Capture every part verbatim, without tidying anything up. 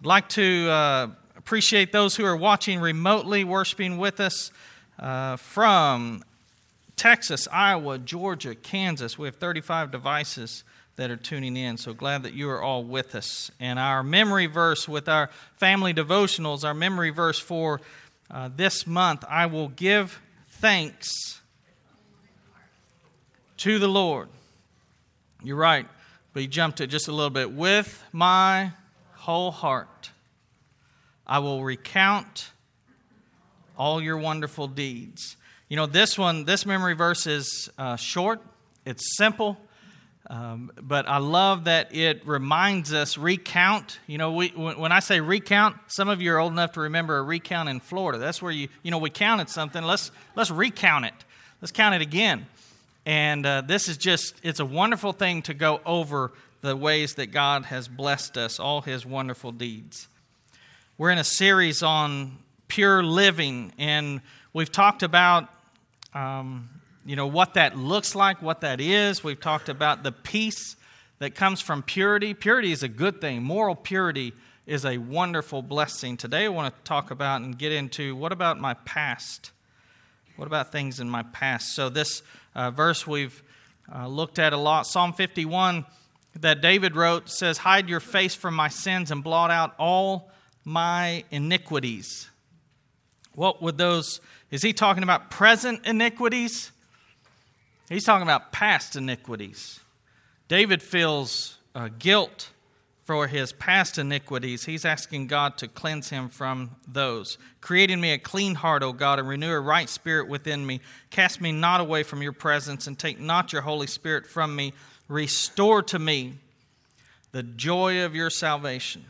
I'd like to uh, appreciate those who are watching remotely, worshiping with us uh, from Texas, Iowa, Georgia, Kansas. We have thirty-five devices that are tuning in, so glad that you are all with us. And our memory verse with our family devotionals, our memory verse for uh, this month, I will give thanks to the Lord. You're right, but you jumped it just a little bit. With my whole heart, I will recount all your wonderful deeds. You know, this one, this memory verse is uh, short, it's simple, um, but I love that it reminds us, recount. You know, we when I say recount, some of you are old enough to remember a recount in Florida. That's where you, you know, we counted something, let's let's recount it. Let's count it again. And uh, this is just, it's a wonderful thing to go over the ways that God has blessed us, all His wonderful deeds. We're in a series on pure living, and we've talked about, um, you know, what that looks like, what that is. We've talked about the peace that comes from purity. Purity is a good thing. Moral purity is a wonderful blessing. Today I want to talk about and get into, what about my past? What about things in my past? So this uh, verse we've uh, looked at a lot, Psalm fifty-one, that David wrote, says, hide your face from my sins and blot out all my iniquities. What would those, is he talking about present iniquities? He's talking about past iniquities. David feels uh, guilt for his past iniquities. He's asking God to cleanse him from those. Create in me a clean heart, O God, and renew a right spirit within me. Cast me not away from your presence, and take not your Holy Spirit from me. Restore to me the joy of your salvation.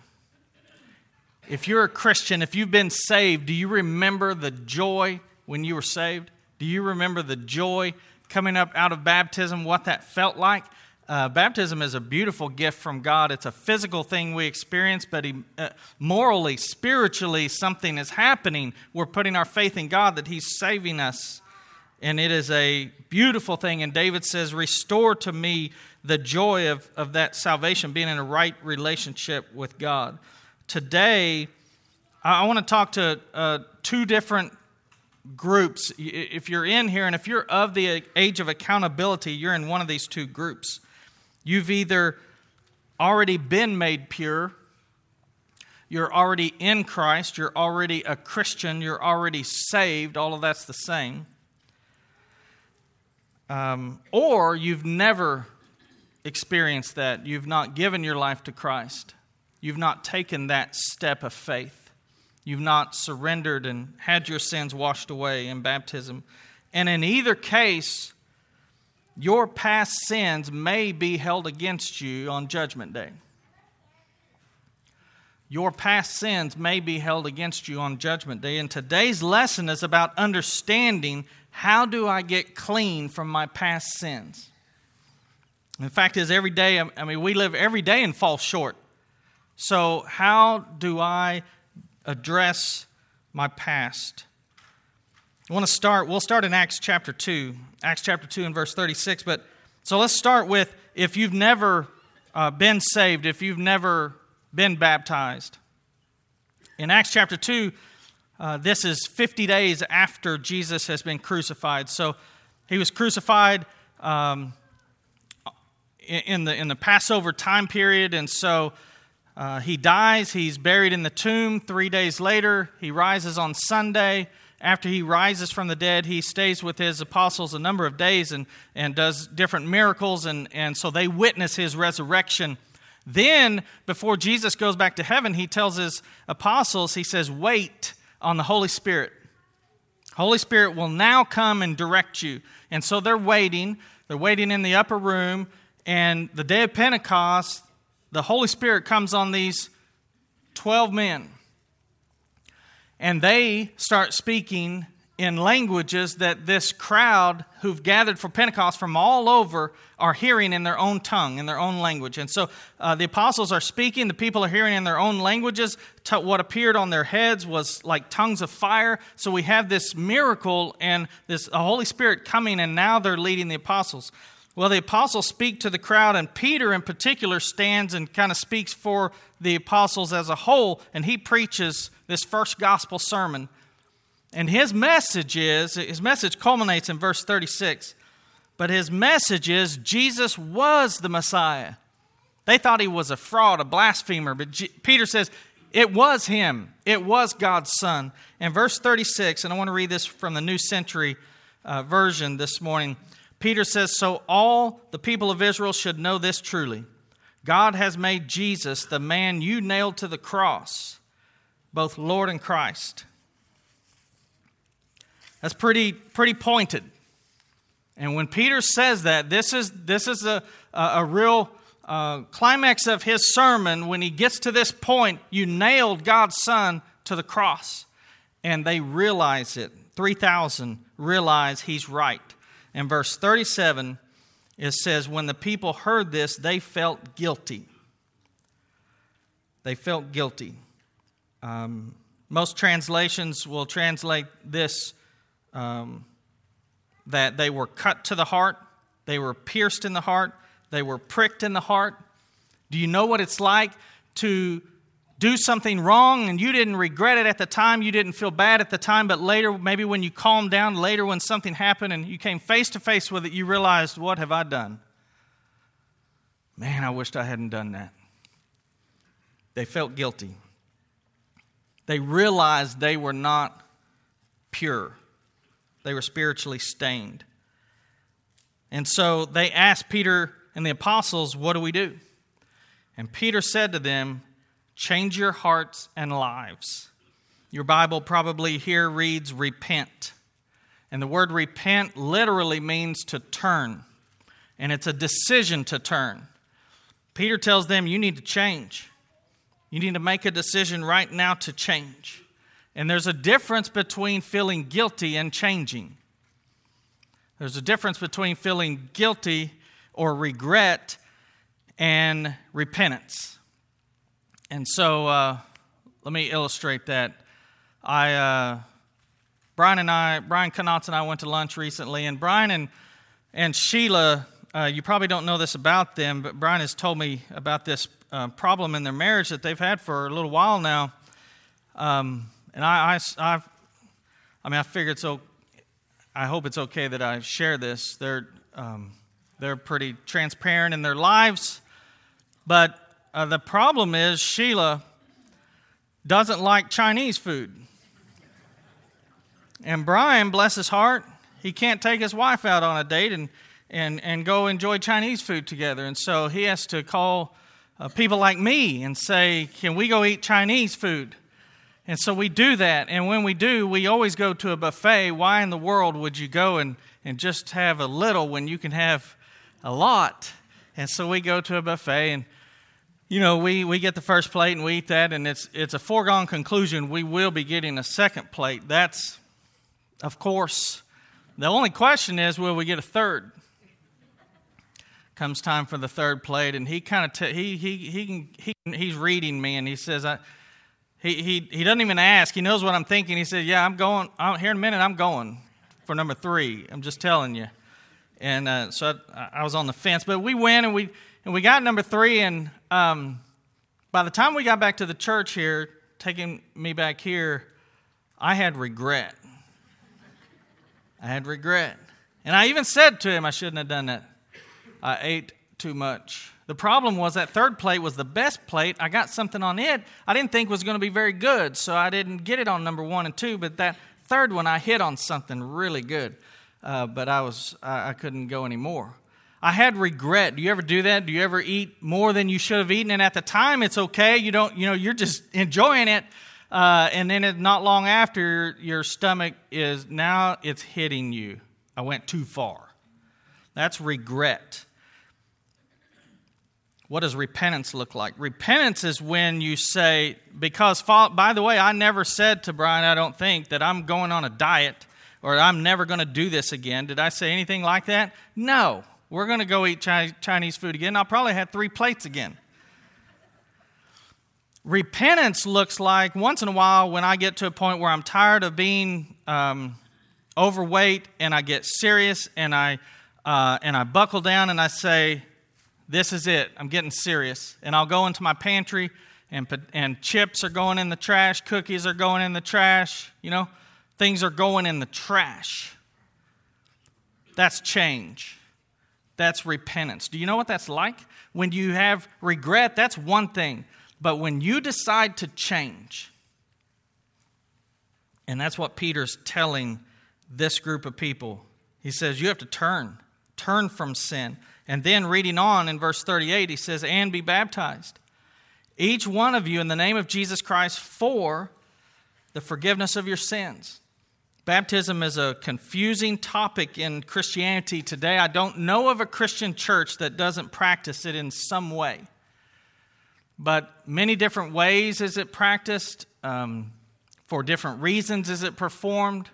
If you're a Christian, if you've been saved, do you remember the joy when you were saved? Do you remember the joy coming up out of baptism, what that felt like? Uh, baptism is a beautiful gift from God. It's a physical thing we experience, but he, uh, morally, spiritually, something is happening. We're putting our faith in God that He's saving us. And it is a beautiful thing. And David says, restore to me the joy of, of that salvation, being in a right relationship with God. Today, I want to talk to uh, two different groups. If you're in here, and if you're of the age of accountability, you're in one of these two groups. You've either already been made pure, you're already in Christ, you're already a Christian, you're already saved, all of that's the same. Um, or you've never experienced that. You've not given your life to Christ. You've not taken that step of faith. You've not surrendered and had your sins washed away in baptism. And in either case, your past sins may be held against you on Judgment Day. Your past sins may be held against you on Judgment Day. And today's lesson is about understanding, how do I get clean from my past sins? And the fact is, every day, I mean, we live every day and fall short. So how do I address my past? I want to start, we'll start in Acts chapter two. Acts chapter two and verse thirty-six. But so let's start with, if you've never uh, been saved, if you've never been baptized. In Acts chapter two, uh, this is fifty days after Jesus has been crucified. So He was crucified um, in the in the Passover time period, and so Uh, he dies, he's buried in the tomb. Three days later, he rises on Sunday. After he rises from the dead, he stays with his apostles a number of days and, and does different miracles, and, and so they witness his resurrection. Then, before Jesus goes back to heaven, he tells his apostles, he says, wait on the Holy Spirit. Holy Spirit will now come and direct you. And so they're waiting. They're waiting in the upper room, and the day of Pentecost, the Holy Spirit comes on these twelve men. And they start speaking in languages that this crowd who've gathered for Pentecost from all over are hearing in their own tongue, in their own language. And so uh, the apostles are speaking, the people are hearing in their own languages. T- what appeared on their heads was like tongues of fire. So we have this miracle and this uh, Holy Spirit coming, and now they're leading the apostles. Well, the apostles speak to the crowd, and Peter in particular stands and kind of speaks for the apostles as a whole, and he preaches this first gospel sermon. And his message is, his message culminates in verse thirty-six, but his message is Jesus was the Messiah. They thought he was a fraud, a blasphemer, but G- Peter says it was him. It was God's Son. And verse thirty-six, and I want to read this from the New Century uh, Version this morning. Peter says, so all the people of Israel should know this truly. God has made Jesus, the man you nailed to the cross, both Lord and Christ. That's pretty pretty pointed. And when Peter says that, this is this is a, a, a real uh, climax of his sermon. When he gets to this point, you nailed God's Son to the cross. And they realize it. three thousand realize he's right. In verse thirty-seven, it says, when the people heard this, they felt guilty. They felt guilty. Um, most translations will translate this Um, that they were cut to the heart, they were pierced in the heart, they were pricked in the heart. Do you know what it's like to do something wrong and you didn't regret it at the time, you didn't feel bad at the time, but later, maybe when you calmed down, later when something happened and you came face to face with it, you realized, what have I done? Man, I wished I hadn't done that. They felt guilty. They realized they were not pure. They were spiritually stained. And so they asked Peter and the apostles, what do we do? And Peter said to them, change your hearts and lives. Your Bible probably here reads repent. And the word repent literally means to turn. And it's a decision to turn. Peter tells them, you need to change. You need to make a decision right now to change. And there's a difference between feeling guilty and changing. There's a difference between feeling guilty or regret and repentance. And so uh, let me illustrate that. I, uh, Brian and I, Brian Knotts and I went to lunch recently, and Brian and and Sheila, uh, you probably don't know this about them, but Brian has told me about this uh, problem in their marriage that they've had for a little while now. Um, And I, I, I, I mean, I figured so. I hope it's okay that I share this. They're, um, they're pretty transparent in their lives, but uh, the problem is Sheila doesn't like Chinese food, and Brian, bless his heart, he can't take his wife out on a date and and and go enjoy Chinese food together, and so he has to call uh, people like me and say, "Can we go eat Chinese food?" And so we do that, and when we do, we always go to a buffet. Why in the world would you go and, and just have a little when you can have a lot? And so we go to a buffet, and, you know, we, we get the first plate, and we eat that, and it's it's a foregone conclusion we will be getting a second plate. That's, of course, the only question is, will we get a third? Comes time for the third plate, and he kind of, t- he, he, he, can, he he's reading me, and he says, I... He he he doesn't even ask. He knows what I'm thinking. He said, yeah, I'm going, I'm, here in a minute, I'm going for number three. I'm just telling you. And uh, so I, I was on the fence. But we went, and we and we got number three. And um, by the time we got back to the church here, taking me back here, I had regret. I had regret. And I even said to him, I shouldn't have done that. I ate too much. The problem was that third plate was the best plate. I got something on it I didn't think was going to be very good, so I didn't get it on number one and two. But that third one, I hit on something really good. Uh, but I was I, I couldn't go anymore. I had regret. Do you ever do that? Do you ever eat more than you should have eaten? And at the time, it's okay. You don't. You know, you're just enjoying it. Uh, and then it, not long after, your stomach is now it's hitting you. I went too far. That's regret. What does repentance look like? Repentance is when you say, because, by the way, I never said to Brian, I don't think, that I'm going on a diet or I'm never going to do this again. Did I say anything like that? No. We're going to go eat Chinese food again. I'll probably have three plates again. Repentance looks like once in a while when I get to a point where I'm tired of being um, overweight and I get serious and I uh, and I buckle down and I say, this is it. I'm getting serious. And I'll go into my pantry, and and chips are going in the trash, cookies are going in the trash, you know, things are going in the trash. That's change. That's repentance. Do you know what that's like? When you have regret, that's one thing. But when you decide to change, and that's what Peter's telling this group of people. He says, you have to turn. Turn from sin. And then reading on in verse thirty-eight, he says, and be baptized, each one of you in the name of Jesus Christ for the forgiveness of your sins. Baptism is a confusing topic in Christianity today. I don't know of a Christian church that doesn't practice it in some way. But many different ways is it practiced. Um, for different reasons is it performed.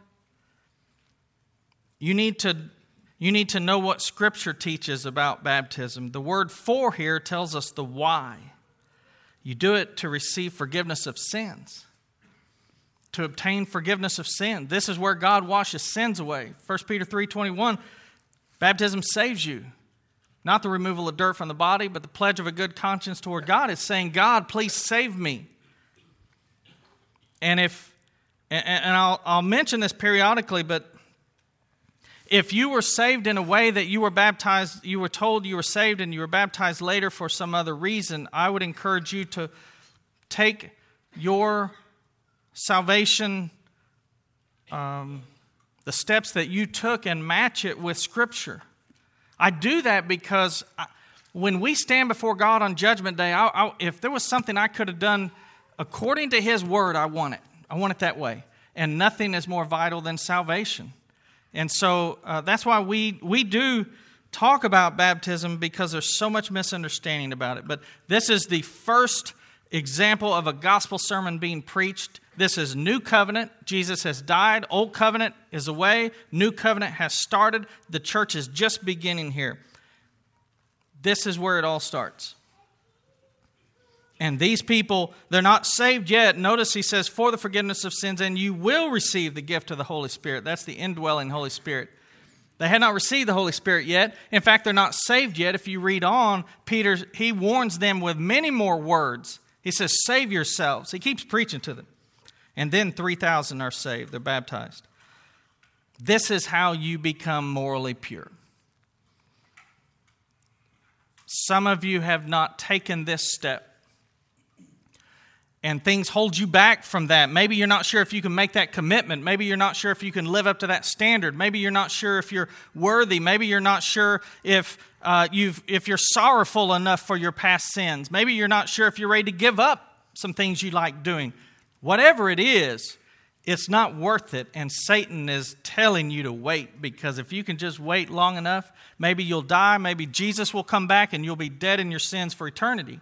You need to, you need to know what Scripture teaches about baptism. The word for here tells us the why. You do it to receive forgiveness of sins. To obtain forgiveness of sin. This is where God washes sins away. First Peter three twenty-one, baptism saves you. Not the removal of dirt from the body, but the pledge of a good conscience toward God. It's saying, God, please save me. And if, and, and I'll, I'll mention this periodically, but if you were saved in a way that you were baptized, you were told you were saved and you were baptized later for some other reason, I would encourage you to take your salvation, um, the steps that you took, and match it with Scripture. I do that because I, when we stand before God on Judgment Day, I, I, if there was something I could have done according to His Word, I want it. I want it that way. And nothing is more vital than salvation. And so uh, that's why we, we do talk about baptism, because there's so much misunderstanding about it. But this is the first example of a gospel sermon being preached. This is New Covenant. Jesus has died. Old Covenant is away. New Covenant has started. The church is just beginning here. This is where it all starts. And these people, they're not saved yet. Notice he says, for the forgiveness of sins, and you will receive the gift of the Holy Spirit. That's the indwelling Holy Spirit. They had not received the Holy Spirit yet. In fact, they're not saved yet. If you read on, Peter, he warns them with many more words. He says, save yourselves. He keeps preaching to them. And then three thousand are saved. They're baptized. This is how you become morally pure. Some of you have not taken this step. And things hold you back from that. Maybe you're not sure if you can make that commitment. Maybe you're not sure if you can live up to that standard. Maybe you're not sure if you're worthy. Maybe you're not sure if uh, you've if you're sorrowful enough for your past sins. Maybe you're not sure if you're ready to give up some things you like doing. Whatever it is, it's not worth it. And Satan is telling you to wait, because if you can just wait long enough, maybe you'll die. Maybe Jesus will come back and you'll be dead in your sins for eternity.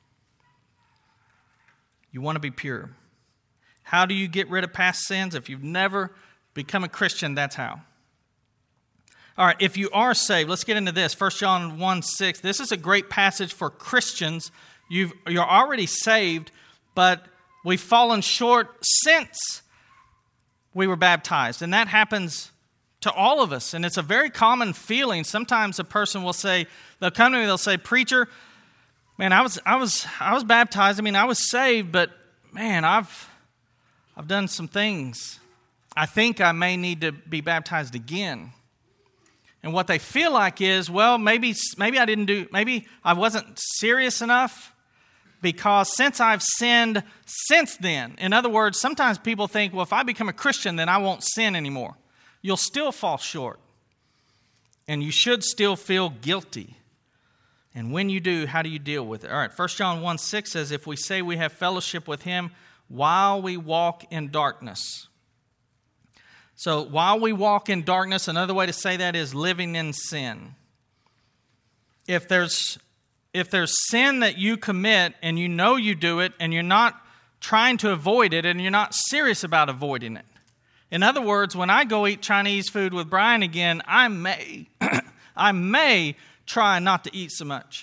You want to be pure. How do you get rid of past sins? If you've never become a Christian, that's how. All right, if you are saved, let's get into this. First John one six. This is a great passage for Christians. You've, you're already saved, but we've fallen short since we were baptized. And that happens to all of us. And it's a very common feeling. Sometimes a person will say, they'll come to me, they'll say, preacher, Man, I was I was I was baptized. I mean, I was saved, but man, I've I've done some things. I think I may need to be baptized again. And what they feel like is, well, maybe maybe I didn't do maybe I wasn't serious enough, because since I've sinned since then. In other words, sometimes people think, well, if I become a Christian, then I won't sin anymore. You'll still fall short. And you should still feel guilty. And when you do, how do you deal with it? All right, First John one six says, if we say we have fellowship with Him while we walk in darkness. So while we walk in darkness, another way to say that is living in sin. If there's, if there's sin that you commit and you know you do it and you're not trying to avoid it and you're not serious about avoiding it. In other words, when I go eat Chinese food with Brian again, I may, I may try not to eat so much.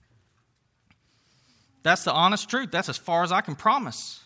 That's the honest truth. That's as far as I can promise.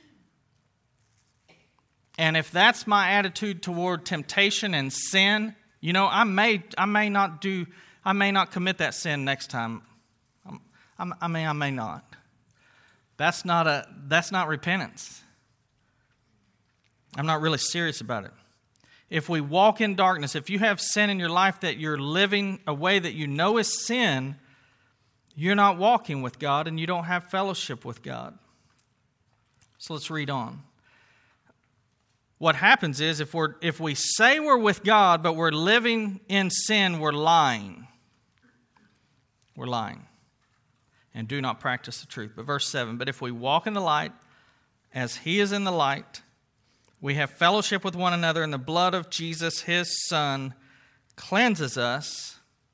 And if that's my attitude toward temptation and sin, You know, I may I may not do I may not commit that sin next time. I'm, I'm, I mean, I may not. That's not a that's not repentance. I'm not really serious about it. If we walk in darkness, if you have sin in your life that you're living a way that you know is sin, you're not walking with God and you don't have fellowship with God. So let's read on. What happens is if we're if we say we're with God but we're living in sin, we're lying. We're lying and do not practice the truth. But verse seven, but if we walk in the light as He is in the light, we have fellowship with one another, and the blood of Jesus, His Son, cleanses us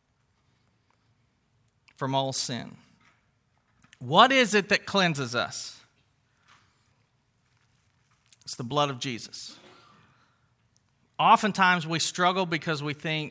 from all sin. What is it that cleanses us? It's the blood of Jesus. Oftentimes we struggle because we think,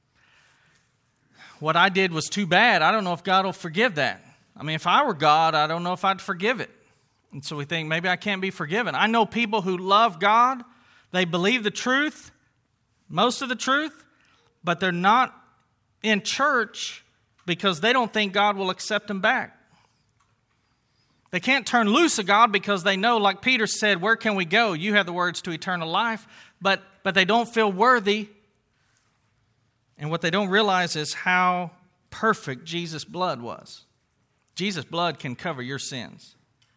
what I did was too bad. I don't know if God will forgive that. I mean, if I were God, I don't know if I'd forgive it. And so we think, maybe I can't be forgiven. I know people who love God. They believe the truth, most of the truth, but they're not in church because they don't think God will accept them back. They can't turn loose of God because they know, like Peter said, where can we go? You have the words to eternal life, but, but they don't feel worthy. And what they don't realize is how perfect Jesus' blood was. Jesus' blood can cover your sins.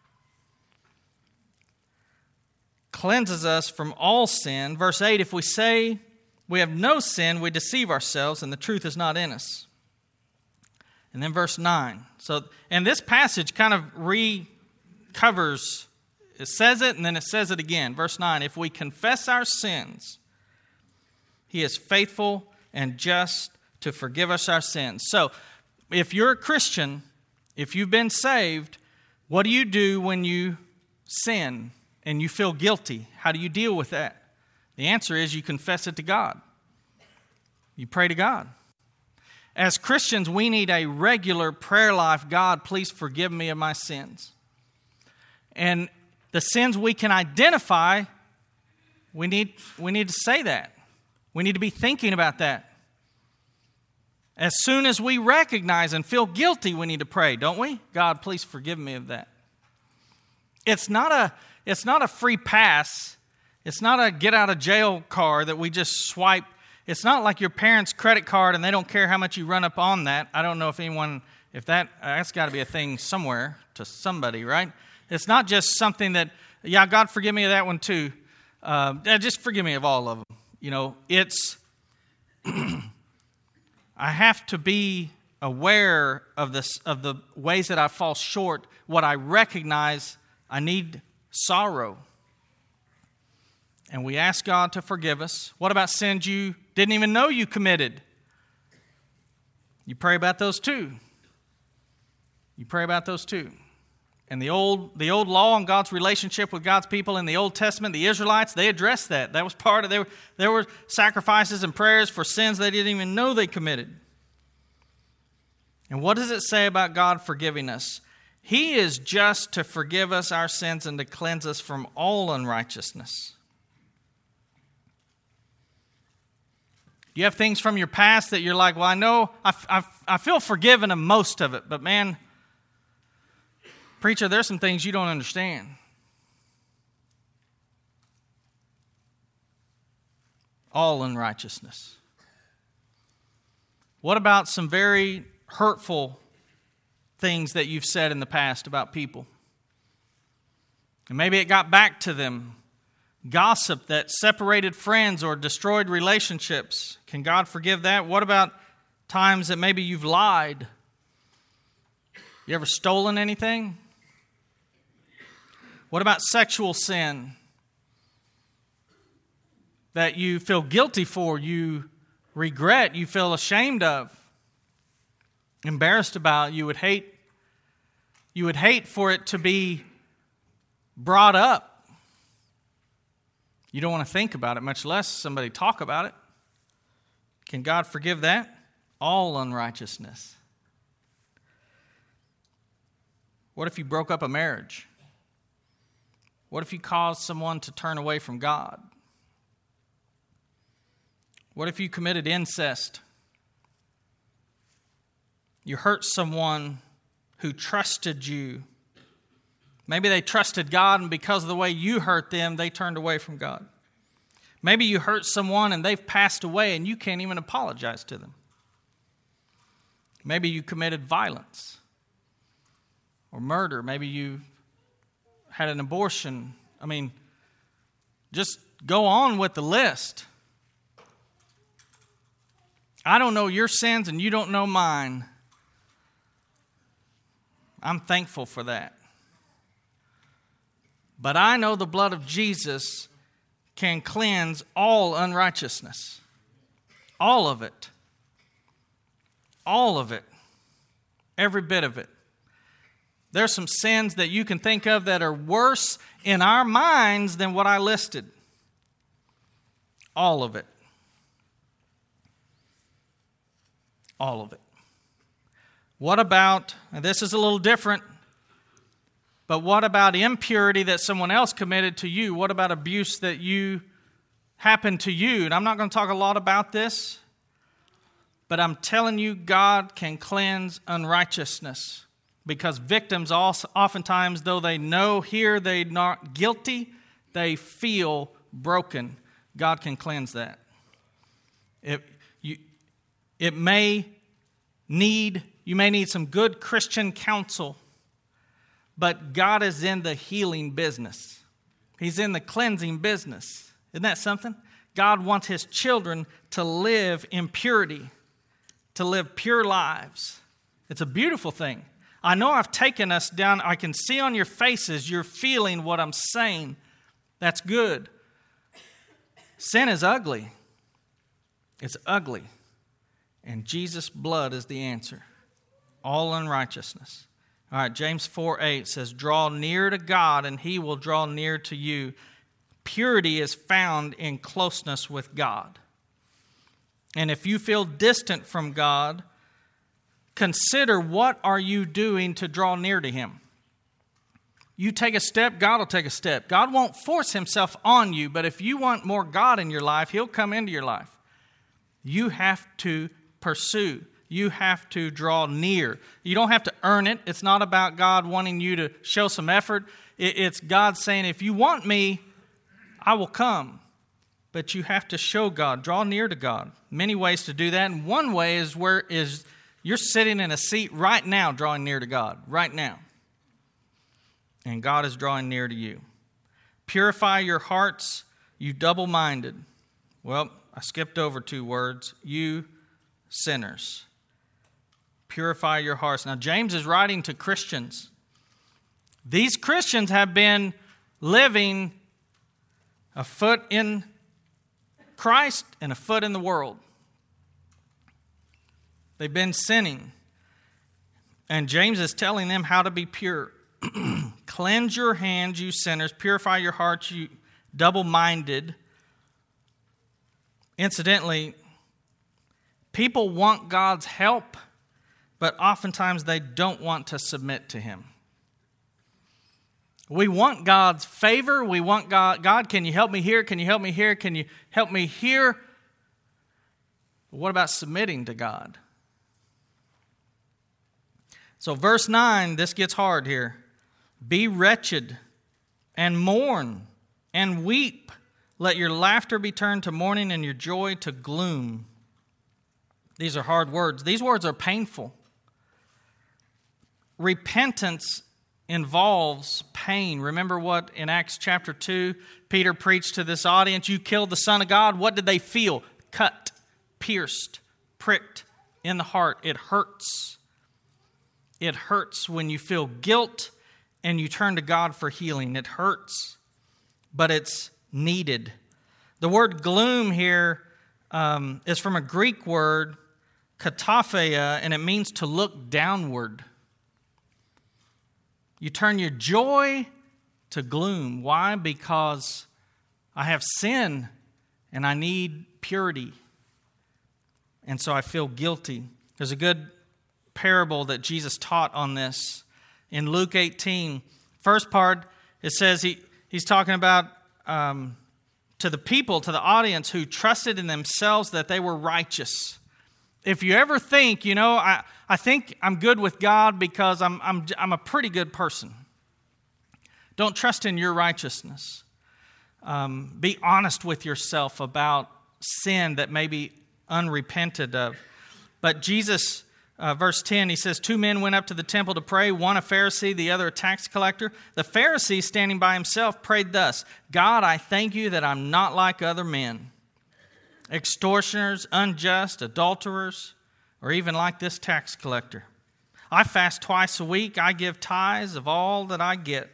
Cleanses us from all sin. Verse eight, if we say we have no sin, we deceive ourselves and the truth is not in us. And then verse nine. So, and this passage kind of recovers, it says it and then it says it again. Verse nine, if we confess our sins, He is faithful and just to forgive us our sins. So, if you're a Christian, if you've been saved, what do you do when you sin and you feel guilty? How do you deal with that? The answer is you confess it to God. You pray to God. As Christians, we need a regular prayer life. God, please forgive me of my sins. And the sins we can identify, we need, we need to say that. We need to be thinking about that. As soon as we recognize and feel guilty, we need to pray, don't we? God, please forgive me of that. It's not a, it's not a free pass. It's not a get out of jail card that we just swipe. It's not like your parents' credit card and they don't care how much you run up on that. I don't know if anyone, if that, that's got to be a thing somewhere to somebody, right? It's not just something that, yeah, God forgive me of that one too. Uh, just forgive me of all of them. You know, it's, I have to be aware of this, of the ways that I fall short. What I recognize, I need sorrow. And we ask God to forgive us. What about sins you didn't even know you committed? You pray about those too. You pray about those too. And the old the old law and God's relationship with God's people in the Old Testament, the Israelites, they addressed that. That was part of their, there were sacrifices and prayers for sins they didn't even know they committed. And what does it say about God forgiving us? He is just to forgive us our sins and to cleanse us from all unrighteousness. You have things from your past that you're like, well, I know, I, I, I feel forgiven of most of it, but man, preacher, there's some things you don't understand. All unrighteousness. What about some very hurtful things that you've said in the past about people? And maybe it got back to them. Gossip that separated friends or destroyed relationships. Can God forgive that? What about times that maybe you've lied? You ever stolen anything? What about sexual sin that you feel guilty for, you regret, you feel ashamed of, embarrassed about, you would hate, you would hate for it to be brought up? You don't want to think about it, much less somebody talk about it. Can God forgive that? All unrighteousness. What if you broke up a marriage? What if you caused someone to turn away from God? What if you committed incest? You hurt someone who trusted you. Maybe they trusted God, and because of the way you hurt them, they turned away from God. Maybe you hurt someone and they've passed away and you can't even apologize to them. Maybe you committed violence or murder. Maybe you had an abortion. I mean, just go on with the list. I don't know your sins and you don't know mine. I'm thankful for that. But I know the blood of Jesus can cleanse all unrighteousness. All of it. All of it. Every bit of it. There's some sins that you can think of that are worse in our minds than what I listed. All of it. All of it. What about, and this is a little different, but what about impurity that someone else committed to you? What about abuse that you happened to you? And I'm not going to talk a lot about this, but I'm telling you, God can cleanse unrighteousness, because victims also, oftentimes, though they know here they're not guilty, they feel broken. God can cleanse that. It, you, it may need, you may need some good Christian counsel, but God is in the healing business. He's in the cleansing business. Isn't that something? God wants His children to live in purity, to live pure lives. It's a beautiful thing. I know I've taken us down. I can see on your faces you're feeling what I'm saying. That's good. Sin is ugly. It's ugly. And Jesus' blood is the answer. All unrighteousness. All right, James four eight says, draw near to God and He will draw near to you. Purity is found in closeness with God. And if you feel distant from God, consider what are you doing to draw near to Him. You take a step, God will take a step. God won't force Himself on you, but if you want more God in your life, He'll come into your life. You have to pursue. You have to draw near. You don't have to earn it. It's not about God wanting you to show some effort. It's God saying, if you want me, I will come. But you have to show God, draw near to God. Many ways to do that. And one way is where is you're sitting in a seat right now drawing near to God. Right now. And God is drawing near to you. Purify your hearts, you double-minded. Well, I skipped over two words. You sinners. Purify your hearts. Now, James is writing to Christians. These Christians have been living a foot in Christ and a foot in the world. They've been sinning. And James is telling them how to be pure. Cleanse your hands, you sinners. Purify your hearts, you double-minded. Incidentally, people want God's help, but oftentimes they don't want to submit to Him. We want God's favor. We want God, God, can you help me here? Can you help me here? Can you help me here? But what about submitting to God? So verse nine, this gets hard here. Be wretched and mourn and weep. Let your laughter be turned to mourning and your joy to gloom. These are hard words. These words are painful. Repentance involves pain. Remember what in Acts chapter two, Peter preached to this audience. You killed the Son of God. What did they feel? Cut, pierced, pricked in the heart. It hurts. It hurts when you feel guilt and you turn to God for healing. It hurts, but it's needed. The word gloom here um, is from a Greek word, katapheia, and it means to look downward. You turn your joy to gloom. Why? Because I have sin and I need purity. And so I feel guilty. There's a good parable that Jesus taught on this in Luke eighteen. First part, it says he, he's talking about um, to the people, to the audience who trusted in themselves that they were righteous. If you ever think, you know, I, I think I'm good with God because I'm, I'm, I'm a pretty good person. Don't trust in your righteousness. Um, be honest with yourself about sin that may be unrepented of. But Jesus, uh, verse ten, he says, two men went up to the temple to pray, one a Pharisee, the other a tax collector. The Pharisee, standing by himself, prayed thus, God, I thank you that I'm not like other men, extortioners, unjust, adulterers, or even like this tax collector. I fast twice a week. I give tithes of all that I get.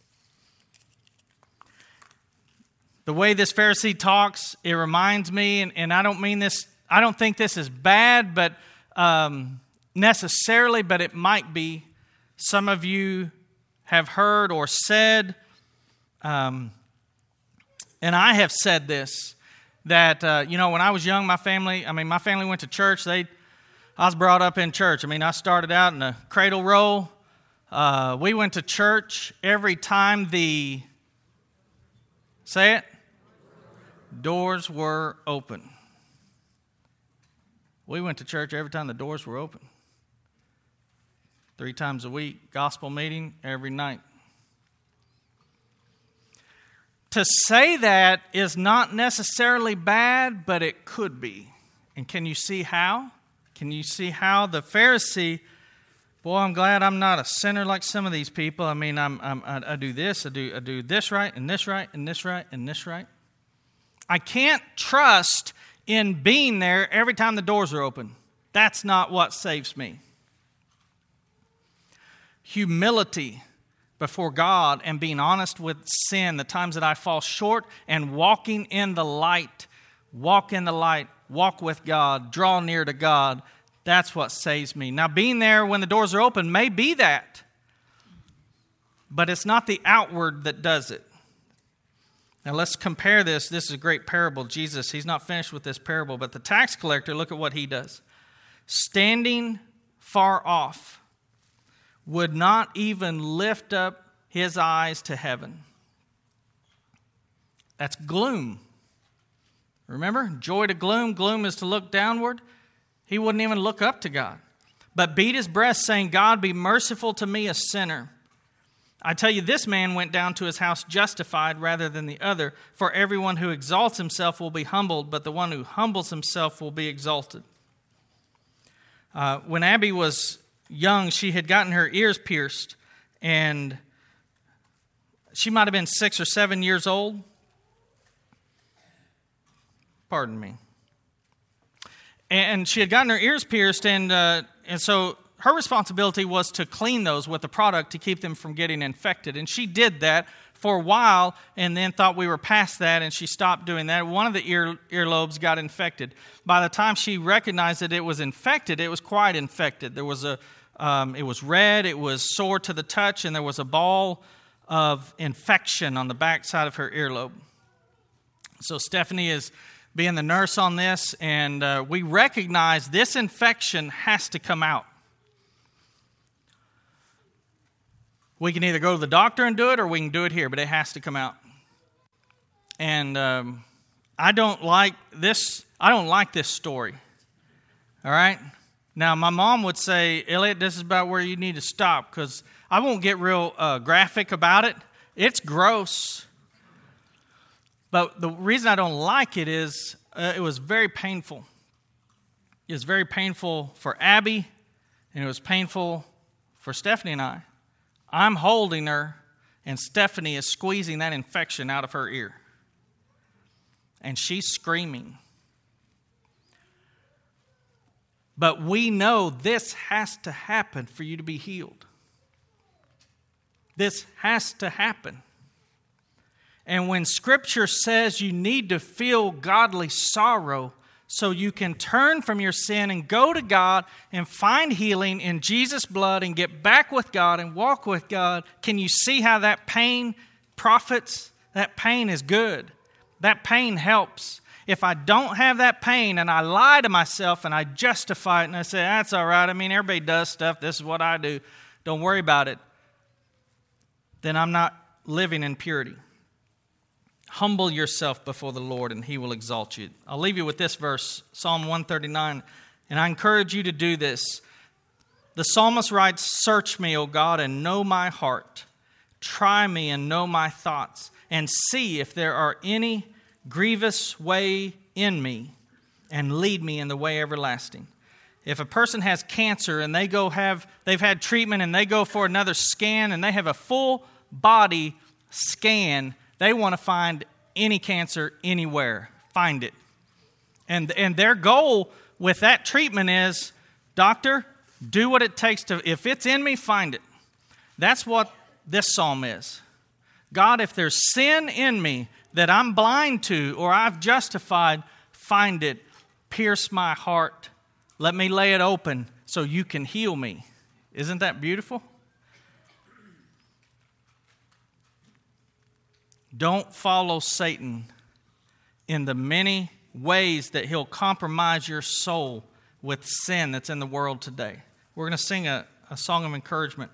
The way this Pharisee talks, it reminds me, and, and I don't mean this, I don't think this is bad, but um, necessarily, but it might be. Some of you have heard or said, um, and I have said this, that, uh, you know, when I was young, my family, I mean, my family went to church. They, I was brought up in church. I mean, I started out in a cradle roll. Uh, we went to church every time the, say it, doors were open. We went to church every time the doors were open. Three times a week, gospel meeting every night. To say that is not necessarily bad, but it could be. And can you see how? Can you see how the Pharisee, boy, I'm glad I'm not a sinner like some of these people. I mean, I'm, I'm, I, I do this, I do, I do this right, and this right, and this right, and this right. I can't trust in being there every time the doors are open. That's not what saves me. Humility before God and being honest with sin, the times that I fall short, and walking in the light, walk in the light, walk with God, draw near to God, that's what saves me. Now, being there when the doors are open may be that, but it's not the outward that does it. Now, let's compare this. This is a great parable. Jesus, he's not finished with this parable, but the tax collector, look at what he does. Standing far off, would not even lift up his eyes to heaven. That's gloom. Remember? Joy to gloom. Gloom is to look downward. He wouldn't even look up to God, but beat his breast, saying, God, be merciful to me, a sinner. I tell you, this man went down to his house justified rather than the other. For everyone who exalts himself will be humbled, but the one who humbles himself will be exalted. Uh, when Abby was young, she had gotten her ears pierced, and she might have been six or seven years old. Pardon me. And she had gotten her ears pierced, and uh, and so her responsibility was to clean those with a product to keep them from getting infected. And she did that for a while, and then thought we were past that, and she stopped doing that. One of the ear earlobes got infected. By the time she recognized that it was infected, it was quite infected. There was a Um, it was red, it was sore to the touch, and there was a ball of infection on the back side of her earlobe. So Stephanie is being the nurse on this, and uh, we recognize this infection has to come out. We can either go to the doctor and do it, or we can do it here, but it has to come out. And um, I don't like this. I don't like this story. All right. Now, my mom would say, Elliot, this is about where you need to stop, because I won't get real uh, graphic about it. It's gross. But the reason I don't like it is uh, it was very painful. It was very painful for Abby, and it was painful for Stephanie and I. I'm holding her, and Stephanie is squeezing that infection out of her ear. And she's screaming. But we know this has to happen for you to be healed. This has to happen. And when Scripture says you need to feel godly sorrow so you can turn from your sin and go to God and find healing in Jesus' blood and get back with God and walk with God, can you see how that pain profits? That pain is good. That pain helps. If I don't have that pain and I lie to myself and I justify it and I say, that's all right, I mean, everybody does stuff, this is what I do, don't worry about it, then I'm not living in purity. Humble yourself before the Lord, and he will exalt you. I'll leave you with this verse, Psalm one thirty-nine, and I encourage you to do this. The psalmist writes, "Search me, O God, and know my heart. Try me and know my thoughts, and see if there are any grievous way in me, and lead me in the way everlasting." If a person has cancer and they go have, they've had treatment and they go for another scan and they have a full body scan, they want to find any cancer anywhere. Find it. And, and their goal with that treatment is, doctor, do what it takes to, if it's in me, find it. That's what this psalm is. God, if there's sin in me that I'm blind to or I've justified, find it. Pierce my heart. Let me lay it open so you can heal me. Isn't that beautiful? Don't follow Satan in the many ways that he'll compromise your soul with sin that's in the world today. We're going to sing a, a song of encouragement.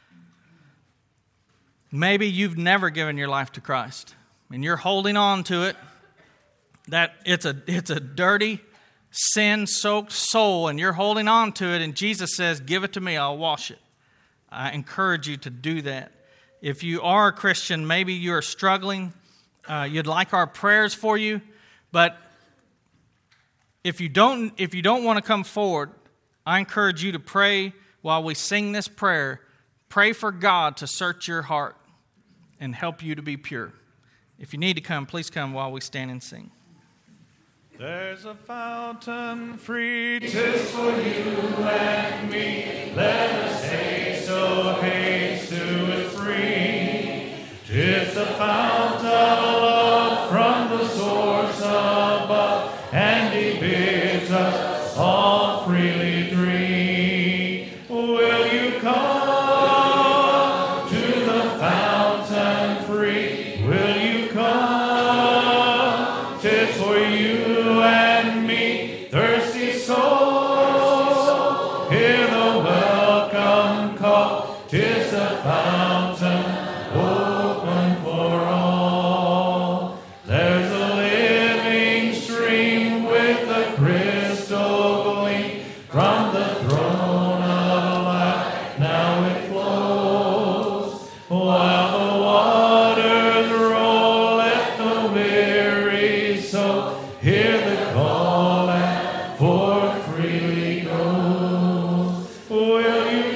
Maybe you've never given your life to Christ and you're holding on to it. That it's a it's a dirty, sin-soaked soul, and you're holding on to it, and Jesus says, "Give it to me, I'll wash it." I encourage you to do that. If you are a Christian, maybe you're struggling, uh, you'd like our prayers for you, but if you don't if you don't want to come forward, I encourage you to pray while we sing this prayer. Pray for God to search your heart and help you to be pure. If you need to come, please come while we stand and sing. There's a fountain free, 'tis for you and me. Let us haste, so haste to it free. 'Tis the fount of love from the source above, and he bids us all freely drink. Will you come to the fountain free? Will you come? 'Tis for you and me, thirsty soul, hear the welcome call. 'Tis the fountain open for all. There's a living stream with a crystal gleam from the throne of life. Now it flows while the waters roll. Let the weary soul hear the call and for freely go. Will you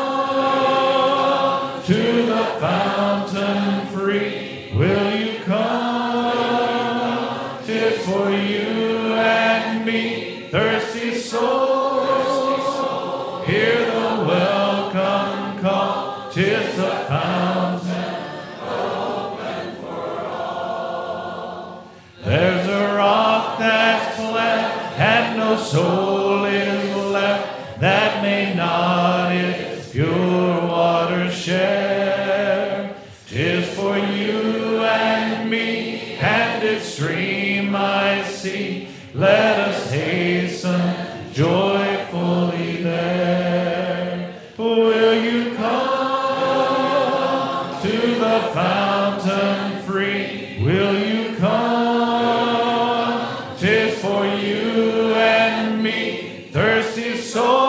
come to the fountain free? Will you come? 'Tis for you and me, thirsty soul. Hear the welcome call. 'Tis the fountain open for all. There's a rock that's flat and no soul is left that may not its pure water share. 'Tis for you and me, and its stream I see. Let us hasten joyfully there. Will you come to the fountain free? Will you come? 'Tis for you and me, thirsty soul.